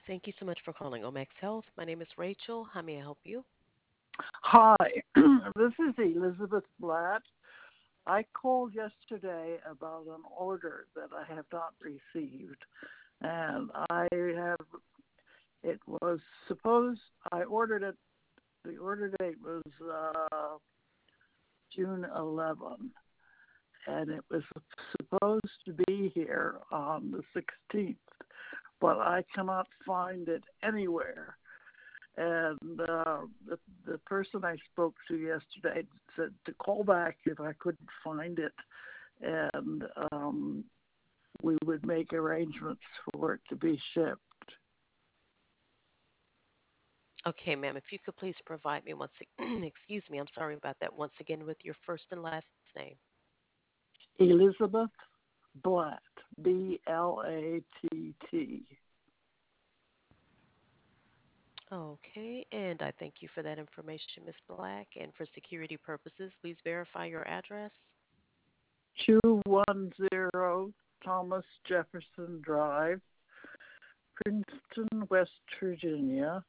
Thank you so much for calling Omax Health. My name is Rachel. How may I help you? Hi, this is Elizabeth Blatt. I called yesterday about an order that I have not received, and it was supposed, I ordered it, the order date was June 11, and it was supposed to be here on the 16th, but I cannot find it anywhere. And the person I spoke to yesterday said to call back if I couldn't find it, and we would make arrangements for it to be shipped. Okay, ma'am, if you could please provide me excuse me, I'm sorry about that, once again with your first and last name. Elizabeth Blatt, Blatt. Okay, and I thank you for that information, Miss Black. And for security purposes, please verify your address. 210 Thomas Jefferson Drive, Princeton, West Virginia,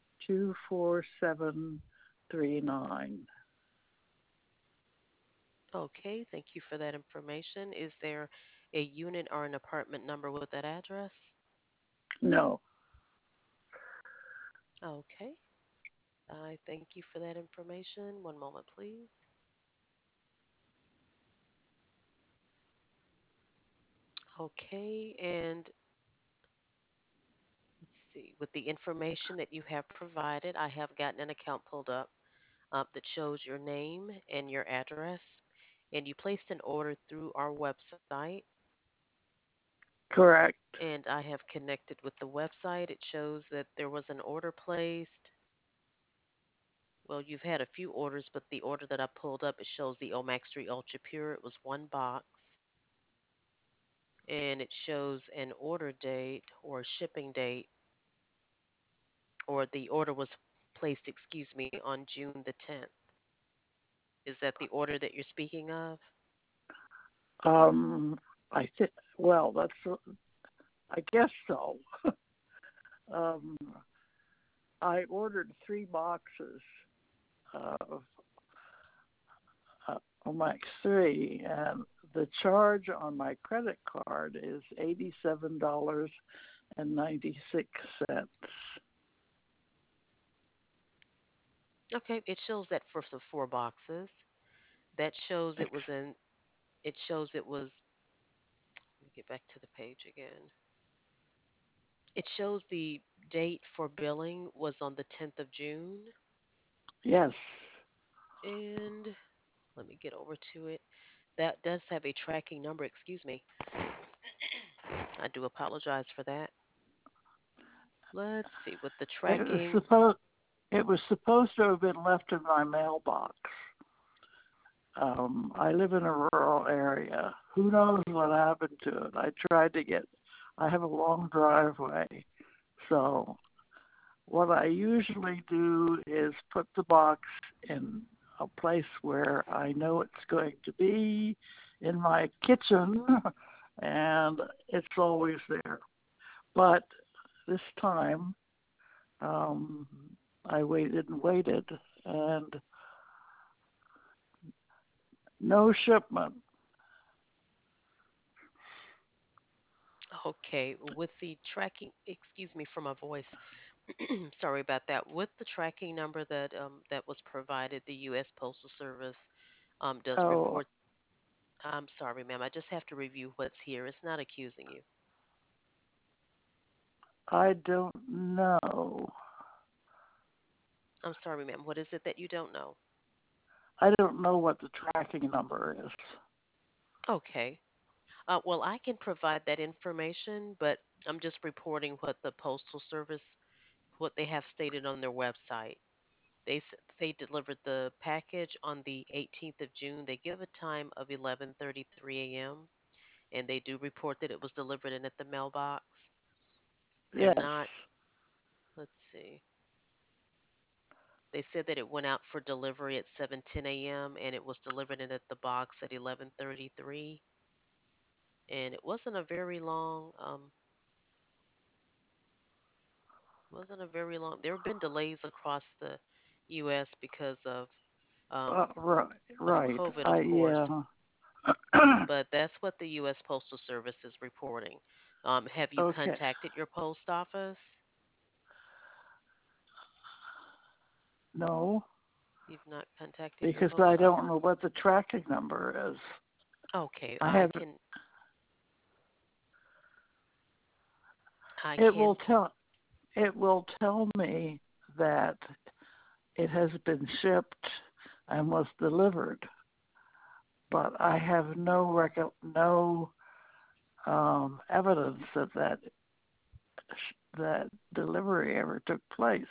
24739. Okay, thank you for that information. Is there a unit or an apartment number with that address? No. Okay, I thank you for that information. One moment, please. Okay, and let's see. With the information that you have provided, I have gotten an account pulled up that shows your name and your address. And you placed an order through our website. Correct. And I have connected with the website. It shows that there was an order placed. Well, you've had a few orders, but the order that I pulled up, it shows the Omax 3 Ultra Pure. It was one box. And it shows an order date or shipping date, or the order was placed, excuse me, on June the 10th. Is that the order that you're speaking of? Um, I think. Well, I guess so. um, I ordered 3 boxes of Omax 3, and the charge on my credit card is $87.96. Okay, it shows that for the four boxes. That shows it was in, it shows it was, let me get back to the page again. It shows the date for billing was on the 10th of June. Yes, And let me get over to it. That does have a tracking number, excuse me. I do apologize for that. Let's see, with the it was tracking. supposed it was supposed to have been left in my mailbox. I live in a rural area. Who knows what happened to it? I have a long driveway. So what I usually do is put the box in a place where I know it's going to be in my kitchen, and it's always there. But this time, um, I waited and waited, and no shipment. Okay, with the tracking, excuse me for my voice. Sorry about that. With the tracking number that was provided, the U.S. Postal Service does Oh, report. I'm sorry, ma'am. I just have to review what's here. It's not accusing you. I don't know. I'm sorry, ma'am. What is it that you don't know? I don't know what the tracking number is. Okay. Well, I can provide that information, but I'm just reporting what the Postal Service, what they have stated on their website. They delivered the package on the 18th of June. They give a time of 11:33 a.m. and they do report that it was delivered in at the mailbox. They're Yes, not, let's see. They said that it went out for delivery at 7:10 a.m. and it was delivered in at the box at 11:33, and it wasn't a very long Wasn't a very long. There have been delays across the U.S. because um, Right, of right. COVID, I of course. yeah. But that's what the U.S. Postal Service is reporting. Have you Okay. contacted your post office? No, You've not contacted your because I post don't know office? what the tracking number is. Okay, I have I it can will tell me that it has been shipped and was delivered, but I have no evidence that that delivery ever took place.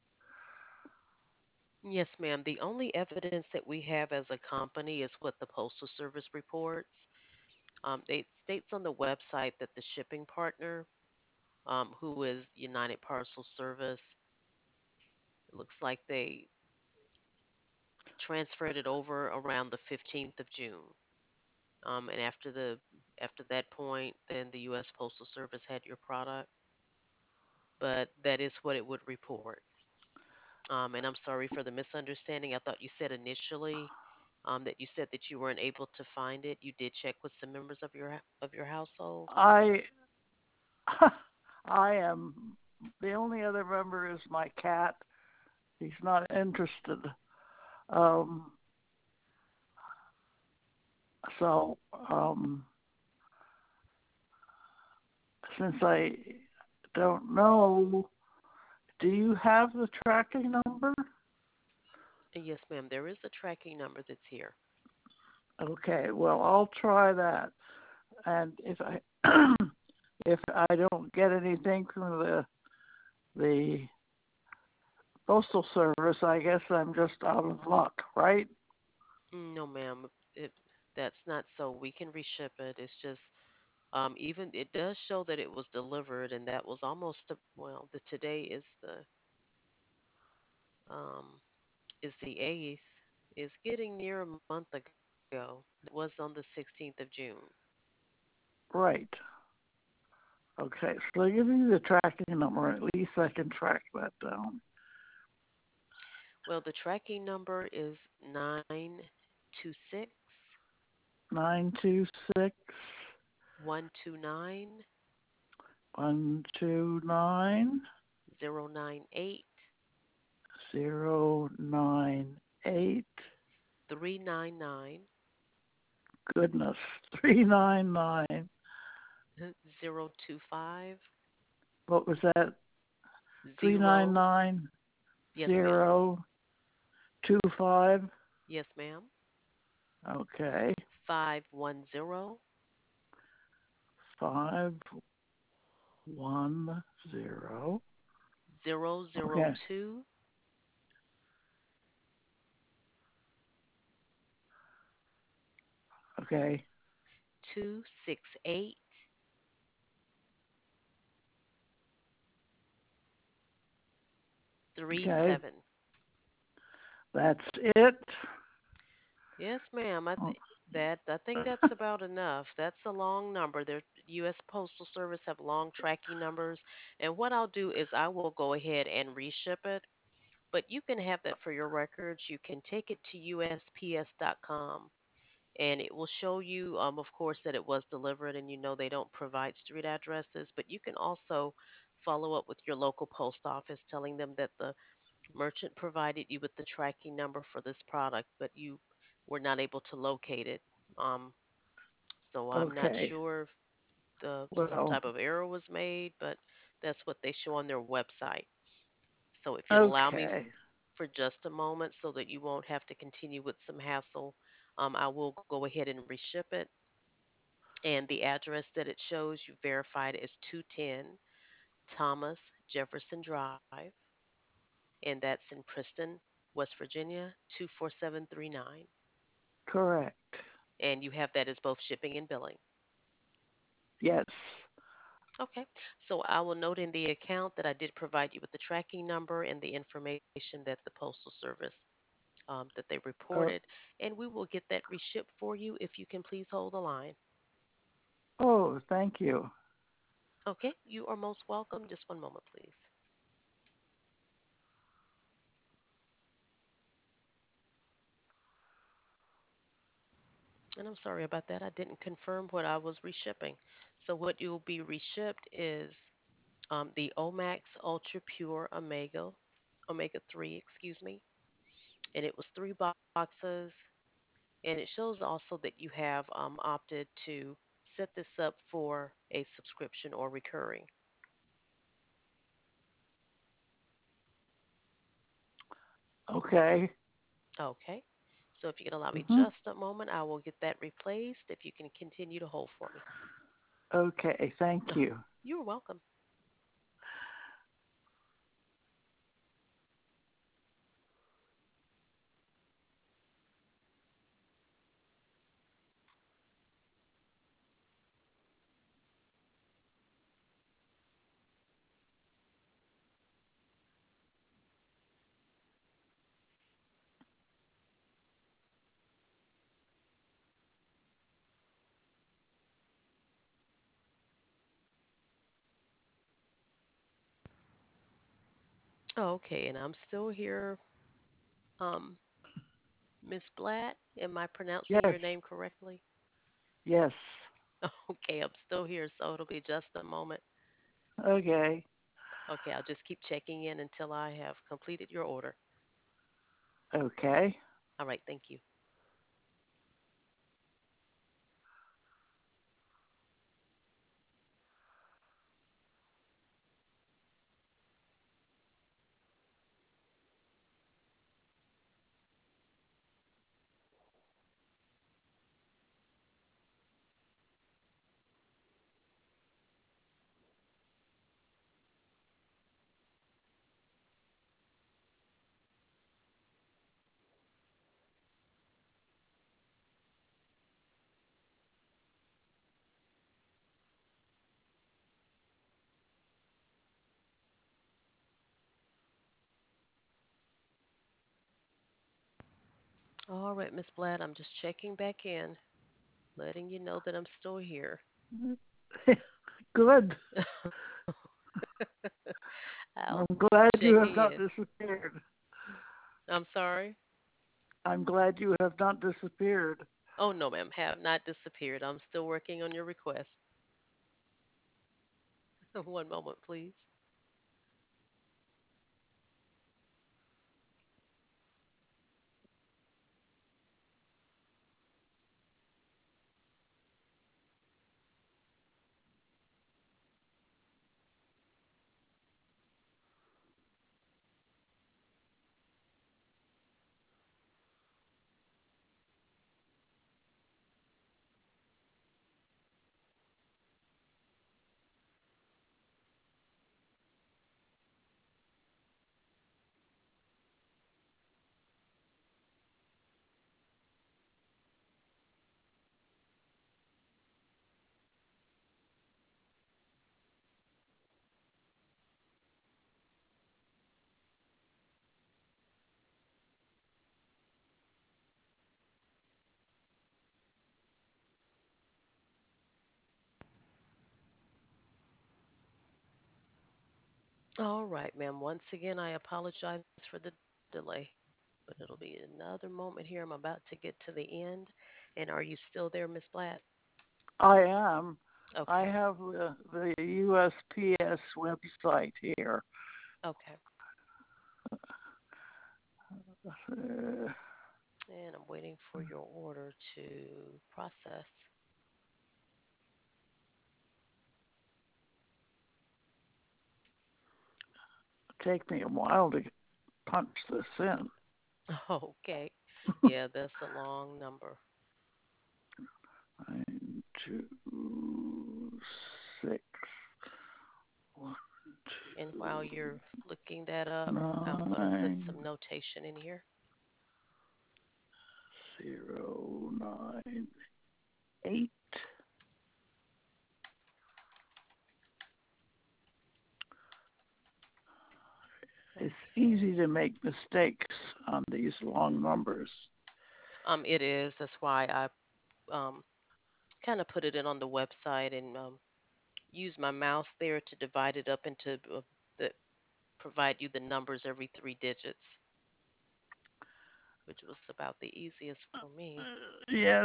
Yes, ma'am. The only evidence that we have as a company is what the Postal Service reports. It states on the website that the shipping partner, who is United Parcel Service, it looks like they transferred it over around the 15th of June. And after that point, then the U.S. Postal Service had your product, but that is what it would report. And I'm sorry for the misunderstanding. I thought you said initially that you said that you weren't able to find it. You did check with some members of your household. I I am the only other member is my cat. He's not interested. Um, so since I don't know, do you have the tracking number? And yes, ma'am, there is a tracking number that's here. Okay, well I'll try that. And if I if I don't get anything from the postal service, I guess I'm just out of luck, right? No, ma'am, that's not so. We can reship it. It's just even it does show that it was delivered, and that was almost well. The today um, is the 8th. It's getting near a month ago. That was on the 16th of June. Right. Okay, so give me the tracking number. At least I can track that down. Well, the tracking number is 926 926 129 129 098 098. 399 Goodness, 399. 025 What was that? 0. 399 Yes, ma'am. 025. Yes, ma'am. Okay, 510 510. zero zero Okay, two okay, 268 okay. 37. That's it. Yes, ma'am. Oh, I think that's about enough. That's a long number. The U.S. Postal Service have long tracking numbers, and what I'll do is I will go ahead and reship it. But you can have that for your records. You can take it to USPS.com, and it will show you, of course, that it was delivered. And you know they don't provide street addresses, but you can also follow up with your local post office, telling them that the merchant provided you with the tracking number for this product, but you were not able to locate it. Um, so I'm not okay. sure if some Well, type of error was made, but that's what they show on their website. So if you'll allow me okay, for just a moment so that you won't have to continue with some hassle, I will go ahead and reship it. And the address that it shows you verified is 210 Thomas Jefferson Drive, and that's in Princeton, West Virginia, 24739. correct. And you have that as both shipping and billing. Yes. Okay, so I will note in the account that I did provide you with the tracking number and the information that the Postal Service that they Uh, reported, and we will get that reshipped for you if you can please hold the line. oh, thank you. Okay, you are most welcome. Just one moment, please. And I'm sorry about that. I didn't confirm what I was reshipping. So what you'll be reshipped is the Omax Ultra Pure Omega 3, excuse me. And it was 3 boxes. And it shows also that you have opted to set this up for a subscription or recurring. Okay. Okay. So if you can allow me Hmm. just a moment, I will get that replaced. If you can continue to hold for me. Okay. Thank you. You're welcome. Okay, and I'm still here. Um, Miss Blatt, am I pronouncing Yes. your name correctly? Yes. Okay, I'm still here, so it'll be just a moment. Okay. Okay, I'll just keep checking in until I have completed your order. Okay. All right, thank you. All right, Miss Blatt, I'm just checking back in, letting you know that I'm still here. Good. I'll I'm keep glad you have checking not in. disappeared. I'm sorry. I'm glad you have not disappeared. Oh, no, ma'am, have not disappeared. I'm still working on your request. One moment, please. All right, ma'am. Once again, I apologize for the delay, but it'll be another moment here. I'm about to get to the end. And are you still there, Miss Blatt? I am. I Okay. have the USPS website here. Okay. Uh, And I'm waiting for your order to process. take me a while to punch this in. Okay. Yeah, that's a long number. 926 1 And while you're looking that up, I'm going to put nine some notation in here. 098. It's easy Okay. to make mistakes on these long numbers. It is. That's why I um kind of put it in on the website and use my mouse there to divide it up into the provide you the numbers every 3 digits. which was about the easiest for me. Yes.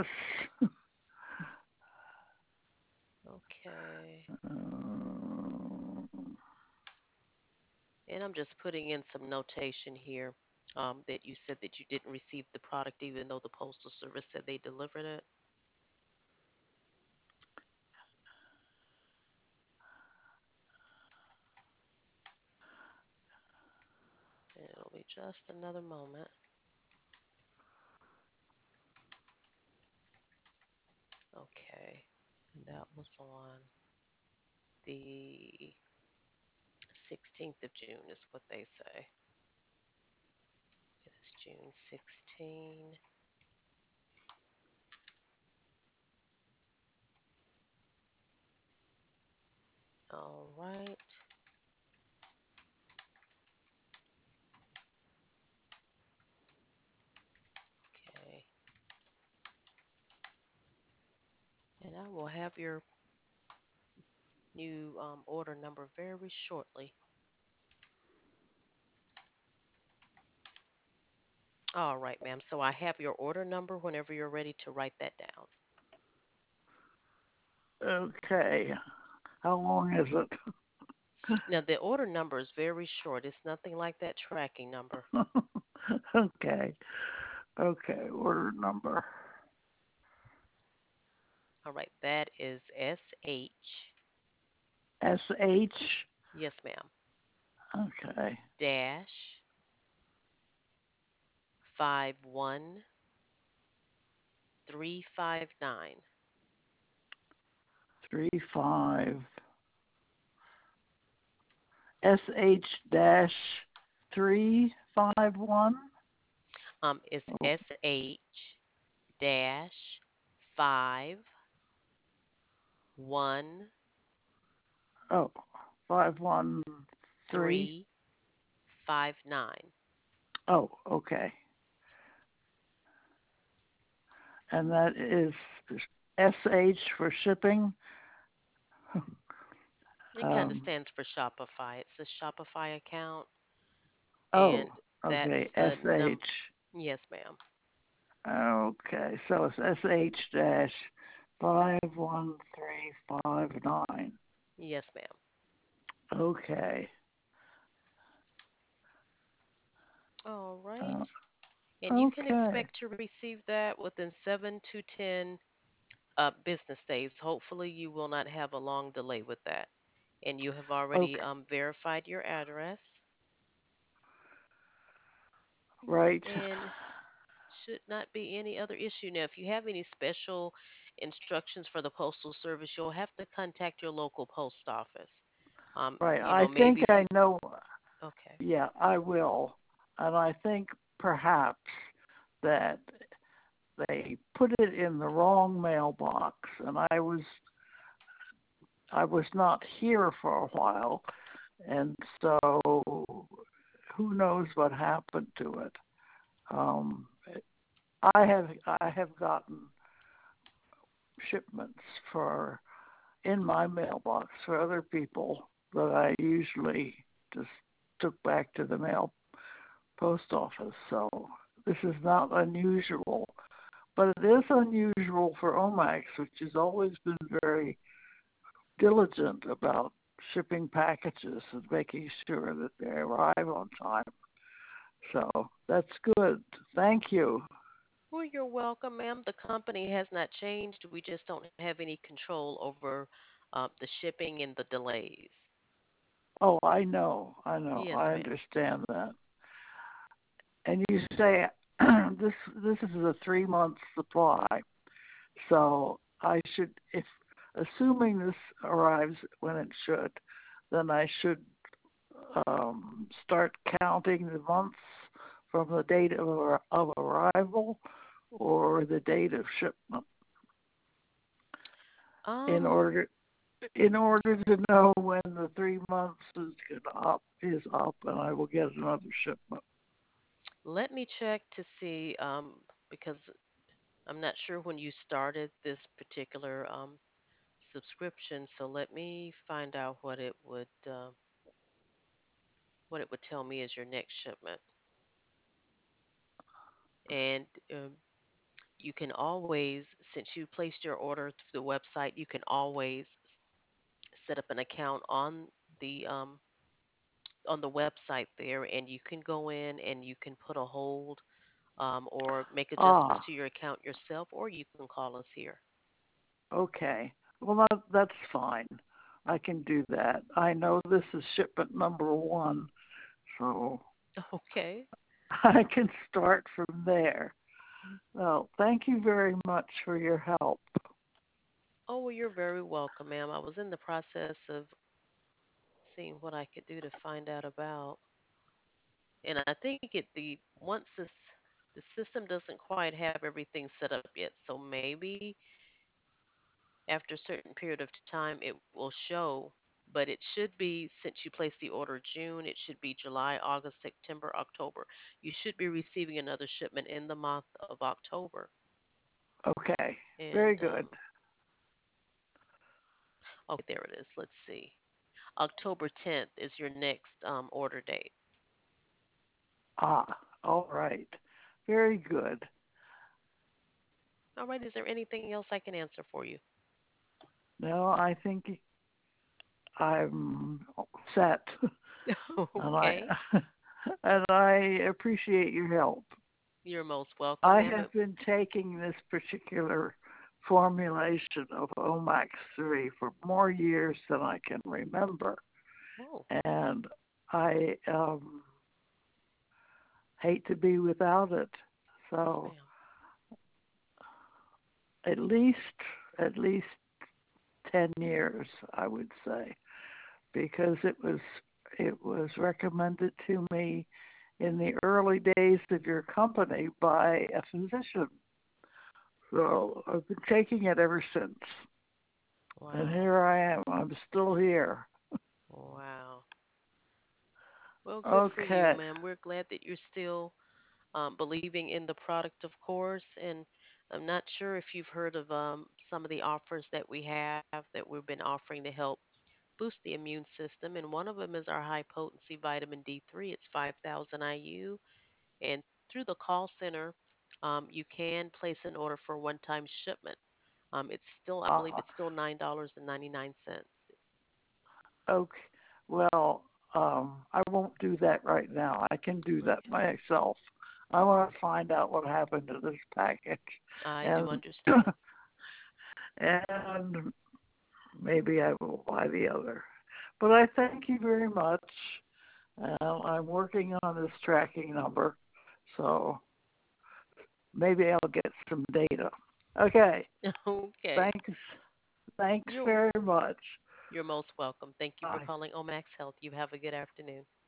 Okay. Uh, And I'm just putting in some notation here that you said that you didn't receive the product even though the Postal Service said they delivered it. And it'll be just another moment. Okay. And that was on the 16th of June, is what they say. It is June 16. All right. Okay. And I will have your new order number very shortly. All right, ma'am. So I have your order number whenever you're ready to write that down. okay. How long is Now, the order number is very short. It's nothing like that tracking number. it? Okay. Okay. Order number. All right. That is SH. SH. Yes, ma'am. Okay. Dash 51359. 35. SH dash 351. It's SH dash 51359. Oh, 513. Oh, okay. And that is SH for shipping. It kind of Um, stands for Shopify. It's a Shopify account, oh, and okay. that's the num. SH. Yes, ma'am. Okay, so it's SH dash 51359. Yes, ma'am. Okay. All right. Uh, And you can okay. expect to receive that within 7 to 10 business days. Hopefully, you will not have a long delay with that. And you have already Okay. verified your address, Right. and should not be any other issue. Now, if you have any special instructions for the Postal Service, you'll have to contact your local post office. Right. I think Maybe. I know. Okay. Yeah, I will. And I think perhaps that they put it in the wrong mailbox, and I was not here for a while, and so who knows what happened to it. Um, I have gotten shipments for in my mailbox for other people that I usually just took back to the mail post office. So this is not unusual, but it is unusual for Omax, which has always been very diligent about shipping packages and making sure that they arrive on time. So that's good. Thank you. Well, you're welcome, ma'am. The company has not changed. We just don't have any control over the shipping and the delays. Oh, I know. I know. Yes, I ma'am. understand that. And you say this is a 3 month supply. So I should, if assuming this arrives when it should, then I should start counting the months from the date of arrival or the date of shipment in Um, order in order to know when the 3 months is up and I will get another shipment. Let me check to see because I'm not sure when you started this particular subscription. So let me find out what it would tell me as your next shipment. And you can always, since you placed your order through the website, you can always set up an account on the website there, and you can go in and you can put a hold or make adjustments Ah, to your account yourself, or you can call us here. okay. Well, that's fine. I can do that. I know this is shipment number one, so Okay. I can start from there. Well, thank you very much for your help. Oh, well, you're very welcome, ma'am. I was in the process of seeing what I could do to find out about. And I think the system doesn't quite have everything set up yet. So maybe after a certain period of time it will show, but it should be, since you placed the order June, it should be July, August, September, October. You should be receiving another shipment in the month of October. Okay, very And good. okay, there it is. Let's see. October 10th is your next order date. Ah, all right. Very good. All right, is there anything else I can answer for you? Now I think I'm set, and I Okay. and I appreciate your help. You're most welcome, I ma'am. have been taking this particular formulation of Omax 3 for more years than I can remember, Oh, and I hate to be without it. yes, So ma'am. at least at least 10 years, I would say, because it was recommended to me in the early days of your company by a physician. So I've been taking it ever since. And Wow. here I am. I'm still here. Wow. Well, good for you, Okay. ma'am. We're glad that you're still believing in the product, of course. And I'm not sure if you've heard of some of the offers that we have that we've been offering to help boost the immune system. And one of them is our high potency vitamin D3. It's 5,000 IU. And through the call center, you can place an order for a one time shipment. It's still, I believe Uh, it's still $9.99. okay. Well, I won't do that right now. I can do that Okay. myself. I want to find out what happened to this package, I do and understand. and maybe I will buy the other. But I thank you very much. I'm working on this tracking number, so maybe I'll get some data. Okay. Okay. Thanks. Thanks You're very much. you're most welcome. Thank you for Bye. calling Omax Health. You have a good afternoon.